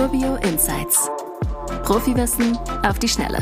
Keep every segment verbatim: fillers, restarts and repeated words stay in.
Urbio Insights. Profiwissen auf die Schnelle.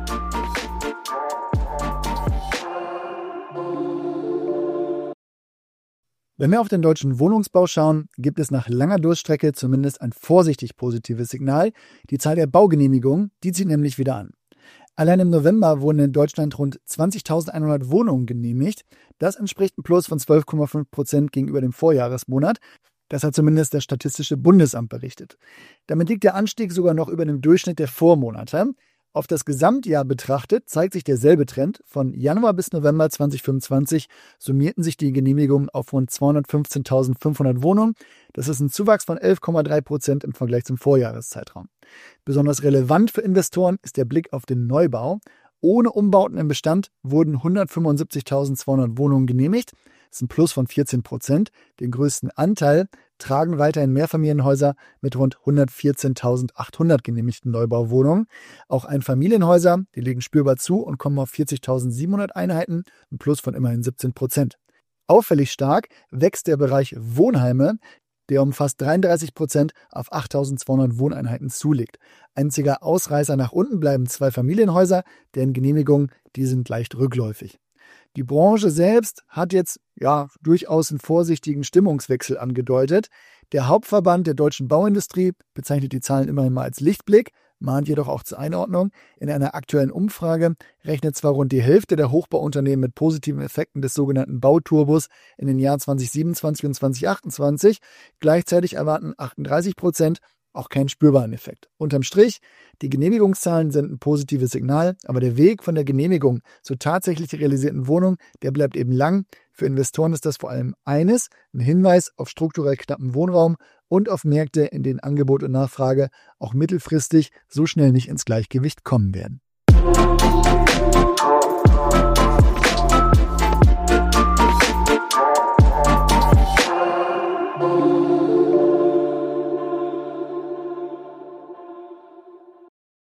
Wenn wir auf den deutschen Wohnungsbau schauen, gibt es nach langer Durststrecke zumindest ein vorsichtig positives Signal. Die Zahl der Baugenehmigungen, die zieht nämlich wieder an. Allein im November wurden in Deutschland rund zwanzigtausendeinhundert Wohnungen genehmigt. Das entspricht einem Plus von zwölf Komma fünf Prozent gegenüber dem Vorjahresmonat. Das hat zumindest das Statistische Bundesamt berichtet. Damit liegt der Anstieg sogar noch über dem Durchschnitt der Vormonate. Auf das Gesamtjahr betrachtet zeigt sich derselbe Trend. Von Januar bis November zweitausendfünfundzwanzig summierten sich die Genehmigungen auf rund zweihundertfünfzehntausendfünfhundert Wohnungen. Das ist ein Zuwachs von elf Komma drei Prozent im Vergleich zum Vorjahreszeitraum. Besonders relevant für Investoren ist der Blick auf den Neubau. Ohne Umbauten im Bestand wurden hundertfünfundsiebzigtausendzweihundert Wohnungen genehmigt. Das ist ein Plus von vierzehn Prozent. Den größten Anteil tragen weiterhin Mehrfamilienhäuser mit rund hundertvierzehntausendachthundert genehmigten Neubauwohnungen. Auch Einfamilienhäuser, die legen spürbar zu und kommen auf vierzigtausendsiebenhundert Einheiten, ein Plus von immerhin siebzehn Prozent. Auffällig stark wächst der Bereich Wohnheime, der um fast dreiunddreißig Prozent auf achttausendzweihundert Wohneinheiten zulegt. Einziger Ausreißer nach unten bleiben zwei Familienhäuser, deren Genehmigungen, die sind leicht rückläufig. Die Branche selbst hat jetzt ja durchaus einen vorsichtigen Stimmungswechsel angedeutet. Der Hauptverband der deutschen Bauindustrie bezeichnet die Zahlen immerhin mal als Lichtblick, mahnt jedoch auch zur Einordnung. In einer aktuellen Umfrage rechnet zwar rund die Hälfte der Hochbauunternehmen mit positiven Effekten des sogenannten Bauturbos in den Jahren zweitausendsiebenundzwanzig und zweitausendachtundzwanzig, gleichzeitig erwarten achtunddreißig Prozent auch keinen spürbaren Effekt. Unterm Strich, die Genehmigungszahlen sind ein positives Signal, aber der Weg von der Genehmigung zur tatsächlich realisierten Wohnung, der bleibt eben lang. Für Investoren ist das vor allem eines, ein Hinweis auf strukturell knappen Wohnraum und auf Märkte, in denen Angebot und Nachfrage auch mittelfristig so schnell nicht ins Gleichgewicht kommen werden.